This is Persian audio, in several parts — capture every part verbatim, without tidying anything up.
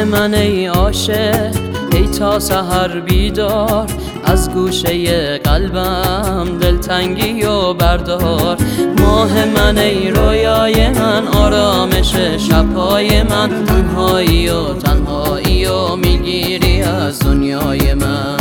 من ای عاشق ای تا سحر بیدار، از گوشه قلبم دلتنگی و بردار. ماه من ای رویای من، آرامش شبهای من، تنهایی و تنهایی و میگیری از دنیای من.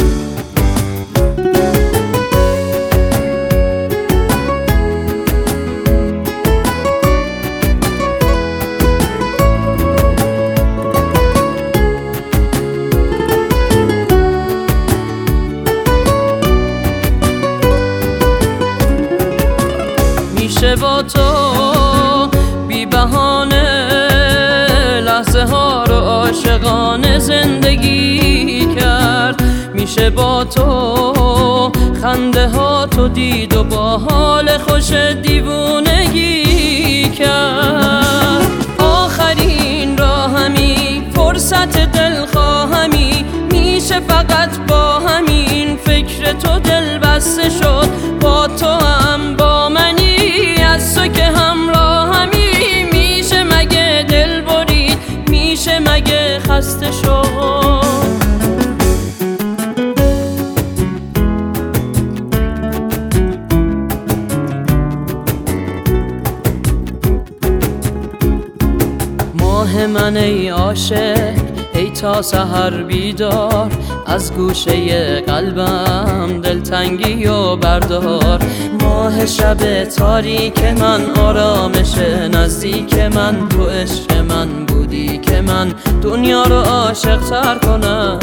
میشه با تو بی بهانه لحظه ها رو عاشقانه زندگی کرد. میشه با تو خنده ها تو دید و با حال خوش دیوونگی کرد. آخرین راهمی فرصت دلخواهمی، میشه فقط با همین فکر تو دل بسته شد. با تو هم با منی از تو که همراهمی، میشه مگه دل برید، میشه مگه خسته شد. ماه من ای عاشق ای تا سحر بیدار، از گوشه قلبم دلتنگی و بردار. ماه شب تاریک من، آرامش نزدیک من، تو عشق من بودی که من دنیا رو عاشق تر کنم.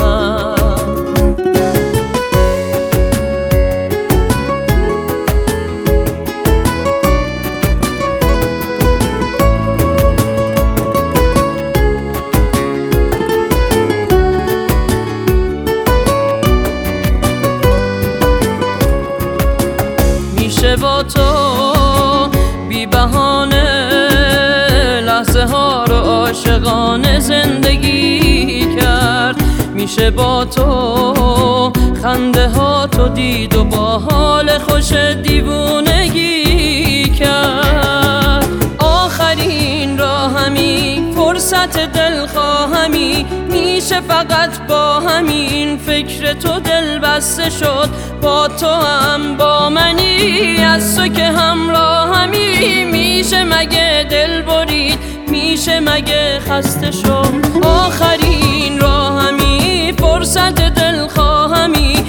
میشه با تو بی بهانه لحظه ها رو عاشقانه زندگی کرد. میشه با تو خنده ها تو دید و با حال خوش دیوونگی کرد. آخرین راهمی فرصت دلخواهمی، میشه فقط با همین فکر تو دل بسته شد. با تو هم با منی از تو که همراهمی، میشه مگه دل برید، میشه مگه خسته شد. آخرین راهمی فرصت دلخواهمی،